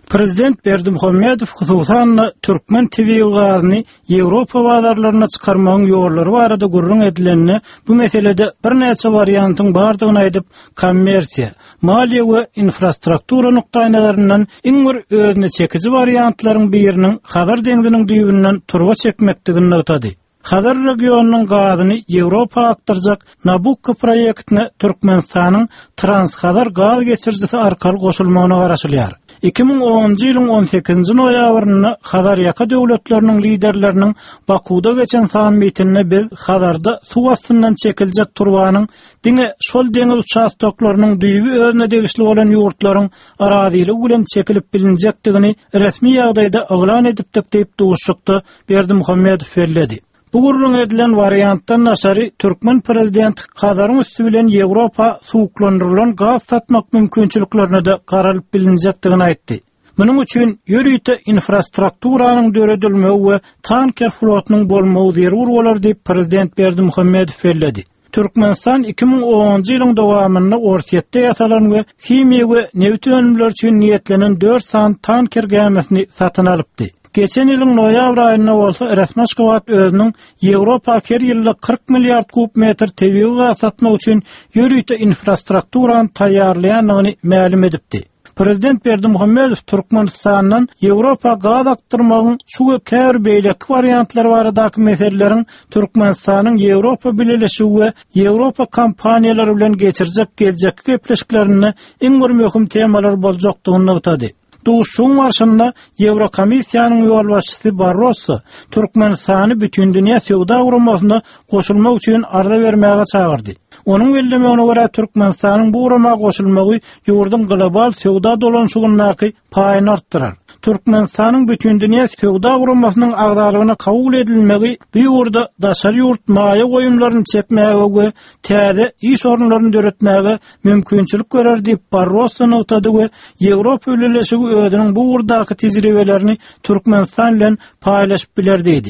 Prezident Berdimuhammedow hususan Türkmen TV gazyny Ýewropa bazarlaryna çykarmagyň ýollary barada gurrun edilenini, bu meselede bir näçe variantyň bardygyny aýdyp, kommersiýa, maliýe we infrastruktura nukdaýlaryndan iň bir özüne çekici variantlaryň biriniň Hazar deňziniň düýbünden turba çekmekdigini ýetdi. Hazar regionunyň gazyny Ýewropa aktyrjak Nabucco proýektine Türkmenistanyň Transhazar gaz geçirjisi arkaly goşulmagyna garaşylýar. 2010-njy ýylyň 18-nji noýabryny Hazar ýaka döwletleriniň liderleriniň Bakuda geçen sammitinde biz Hazarda suw astyndan çekiljek turbanyň diňe şol deňiz uçaklarynyň düýbi özüne degişli bolan ýurtlaryň araziligi bilen çekilip bilinjekdigini resmi ýagdaýda aglan edipdik diýip duşukdy Berdimuhammedow bellädi. Bu gurrun edilen variantdan naşary Türkmen prezident Hazarın üstü bilen Ýewropa suwuklandyrylan gaz satmak mümkinçiliklerine de garalyp bilinjekdigini aýtdy. Munyň üçin ýörüýte infrastrukturanyň döredilmegi we tanker flotynyň bolmagy zerur bolar diýip prezident Berdimuhammedow bellädi. Türkmenistan 2010-njy ýylyň dowamynda Orsiýetde ýasalan we chimiýa we newt önümler üçin niýetlenen 4 san tanker gemisini satyn alypdy. Geçen ýylyň noýabr aýyna bolsa Rasmaşkowaat özüniň Ýewropa her ýylda 40 milliard kub metr tebiği gaz satmak üçin ýörüýte infrastrukturany taýýarlaýanyny ma'lum edipdi. Prezident Berdimuhammedow Türkmenistanyň Ýewropa gaz aktyrmagyň şu käbir beýleki variantlary baradaky meselelerin Türkmenistanyň Ýewropa bileşigi we Ýewropa kompaniýalary bilen geçirjek geljek gepleşiklerini iň bir möhüm temalar boljakdygyny ýetdi. Duşun marşynda Ýewrokomissiýanyň ýol başçysy Barroso Türkmenistany bütün dünýä sowda guramasyna goşulmak üçin arda bermäge çagyrdy. Onuň bellemegine görä Türkmenistanyň bu guramaga goşulmagy ýurdun global sowda dolanşygyny paýyny artdyrar. Türkmenistanyň bütün dünýä sowda guramasynyň agdalygyna kabul edilmegi bu ýurda daşary ýurt maýa goýumlaryny çekmäge we täze iş orunlaryny döretmäge mümkinçilik görer diýip Barroso ýetdi we Ýewropa bileşigi özüniň bu ýurdaky tejribelerini Türkmenistan bilen paýlaşyp biler diýdi.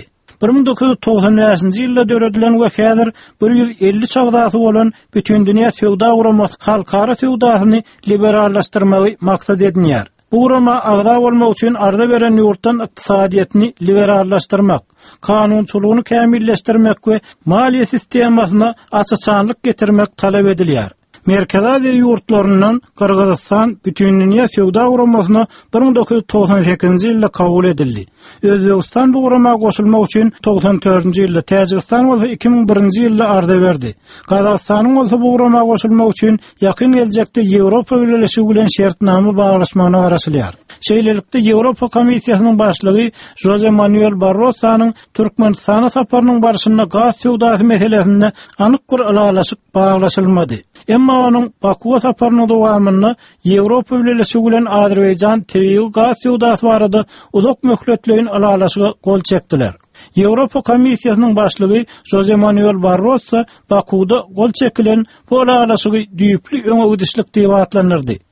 1995-nji ýylda döredilen we häzir 150 çagdaty bolan bütün dünýä sowda guramasy halkara sowdasyny liberallaşdyrmagy maksat edilýär. Bu gurama agda bolmak üçin arda beren ýurtdan ykdysadyetini liberallaşdyrmak, kanunçylygyny kämilleşdirmek we maliýe sistemasyna açyçanlyk getirmek talap edilýär. Merkez Aziýa ýurtlaryndan Kyrgyzstan bütün dünýä sowda guramasyna 1998-nji ýylda kabul edildi. Özbegistan bu guramaga goşulmak üçin 94-nji ýylda, Täjikistan bolsa 2001-nji ýylda arda berdi. Gazagstanyň bolsa bu guramaga goşulmak üçin ýakyn geljekde Ýewropa bileşigi bilen şertnama baglaşmagyna garaşylýar. Şeýlelikde Ýewropa Komissiýasynyň başlygy Jose Manuel Barroso'nyň Türkmenistana saparynyň barşyna gaz sowdasy meselesinde anyk bir alalaşyk baglaşylmady. Emma onuň Bakuga saparynyň dowamynda Ýewropa bileşigi bilen Azerbaýjan tebiği gaz sowdasy barada uzak möhletleýin alalaşyga gol çekdiler. Ýewropa Komissiýasynyň başlygy Jose Manuel Barroso Bakuda gol çekilen bu alalaşygy düýpli öňe gidişlik diýip atlanyrdy.